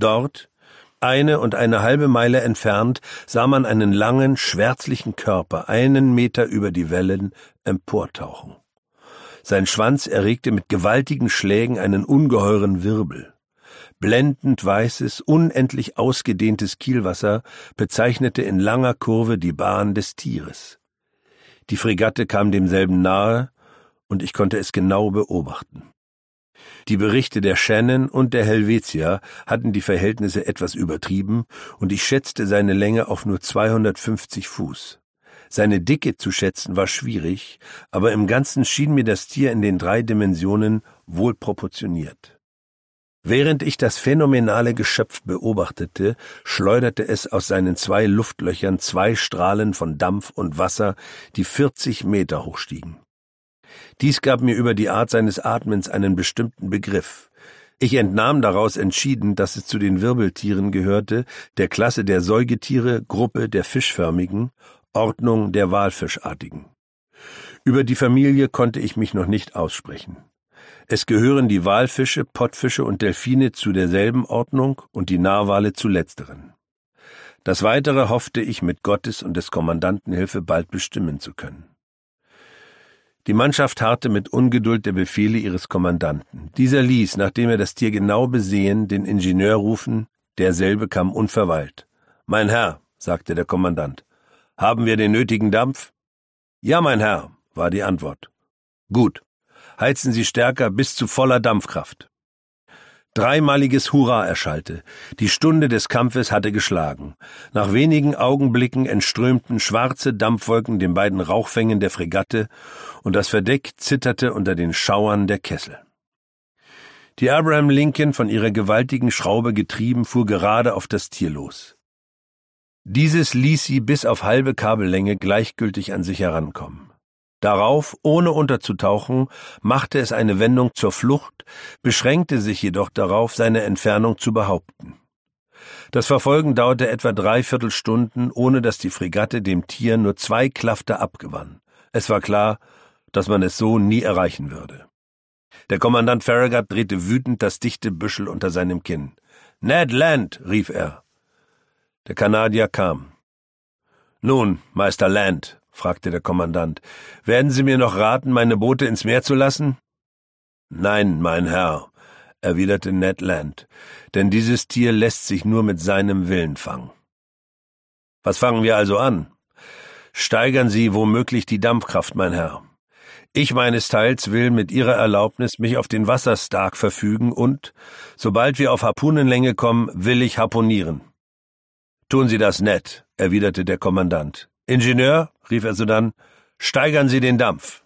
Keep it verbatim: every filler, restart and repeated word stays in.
Dort, eine und eine halbe Meile entfernt, sah man einen langen, schwärzlichen Körper einen Meter über die Wellen emportauchen. Sein Schwanz erregte mit gewaltigen Schlägen einen ungeheuren Wirbel. Blendend weißes, unendlich ausgedehntes Kielwasser bezeichnete in langer Kurve die Bahn des Tieres. Die Fregatte kam demselben nahe, und ich konnte es genau beobachten. Die Berichte der Shannon und der Helvetia hatten die Verhältnisse etwas übertrieben, und ich schätzte seine Länge auf nur zweihundertfünfzig Fuß. Seine Dicke zu schätzen war schwierig, aber im Ganzen schien mir das Tier in den drei Dimensionen wohl proportioniert. Während ich das phänomenale Geschöpf beobachtete, schleuderte es aus seinen zwei Luftlöchern zwei Strahlen von Dampf und Wasser, die vierzig Meter hoch stiegen. Dies gab mir über die Art seines Atmens einen bestimmten Begriff. Ich entnahm daraus entschieden, dass es zu den Wirbeltieren gehörte, der Klasse der Säugetiere, Gruppe der Fischförmigen, Ordnung der Walfischartigen. Über die Familie konnte ich mich noch nicht aussprechen. Es gehören die Walfische, Pottfische und Delfine zu derselben Ordnung und die Narwale zu letzteren. Das Weitere hoffte ich mit Gottes und des Kommandanten Hilfe bald bestimmen zu können. Die Mannschaft harrte mit Ungeduld der Befehle ihres Kommandanten. Dieser ließ, nachdem er das Tier genau besehen, den Ingenieur rufen, derselbe kam unverweilt. »Mein Herr«, sagte der Kommandant, »haben wir den nötigen Dampf?« »Ja, mein Herr«, war die Antwort. »Gut, heizen Sie stärker bis zu voller Dampfkraft.« Dreimaliges Hurra erschallte. Die Stunde des Kampfes hatte geschlagen. Nach wenigen Augenblicken entströmten schwarze Dampfwolken den beiden Rauchfängen der Fregatte, und das Verdeck zitterte unter den Schauern der Kessel. Die Abraham Lincoln, von ihrer gewaltigen Schraube getrieben, fuhr gerade auf das Tier los. Dieses ließ sie bis auf halbe Kabellänge gleichgültig an sich herankommen. Darauf, ohne unterzutauchen, machte es eine Wendung zur Flucht, beschränkte sich jedoch darauf, seine Entfernung zu behaupten. Das Verfolgen dauerte etwa dreiviertel Stunden, ohne dass die Fregatte dem Tier nur zwei Klafter abgewann. Es war klar, dass man es so nie erreichen würde. Der Kommandant Farragut drehte wütend das dichte Büschel unter seinem Kinn. »Ned Land«, rief er. Der Kanadier kam. »Nun, Meister Land«, fragte der Kommandant, »werden Sie mir noch raten, meine Boote ins Meer zu lassen?« »Nein, mein Herr«, erwiderte Ned Land, »denn dieses Tier lässt sich nur mit seinem Willen fangen.« »Was fangen wir also an?« »Steigern Sie womöglich die Dampfkraft, mein Herr. Ich meines Teils will mit Ihrer Erlaubnis mich auf den Wasserstark verfügen und, sobald wir auf Harpunenlänge kommen, will ich harpunieren.« »Tun Sie das, Ned«, erwiderte der Kommandant. »Ingenieur«, rief er sodann, »steigern Sie den Dampf.«